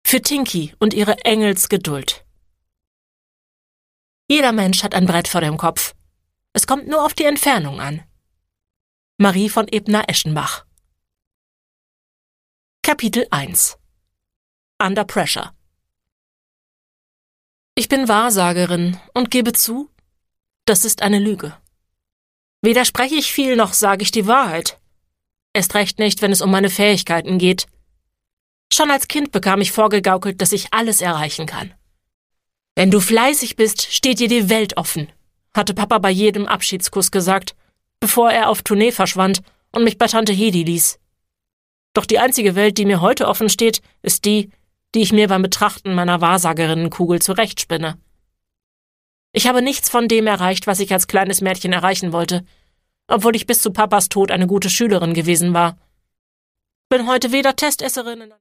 Für Tinky und ihre Engelsgeduld. Jeder Mensch hat ein Brett vor dem Kopf. Es kommt nur auf die Entfernung an. Marie von Ebner-Eschenbach. Kapitel 1 Under Pressure. Ich bin Wahrsagerin und gebe zu, das ist eine Lüge. Weder spreche ich viel, noch sage ich die Wahrheit. Erst recht nicht, wenn es um meine Fähigkeiten geht. Schon als Kind bekam ich vorgegaukelt, dass ich alles erreichen kann. Wenn du fleißig bist, steht dir die Welt offen, hatte Papa bei jedem Abschiedskuss gesagt, bevor er auf Tournee verschwand und mich bei Tante Hedi ließ. Doch die einzige Welt, die mir heute offen steht, ist die, die ich mir beim Betrachten meiner Wahrsagerinnenkugel zurechtspinne. Ich habe nichts von dem erreicht, was ich als kleines Mädchen erreichen wollte, obwohl ich bis zu Papas Tod eine gute Schülerin gewesen war. Bin heute weder Testesserin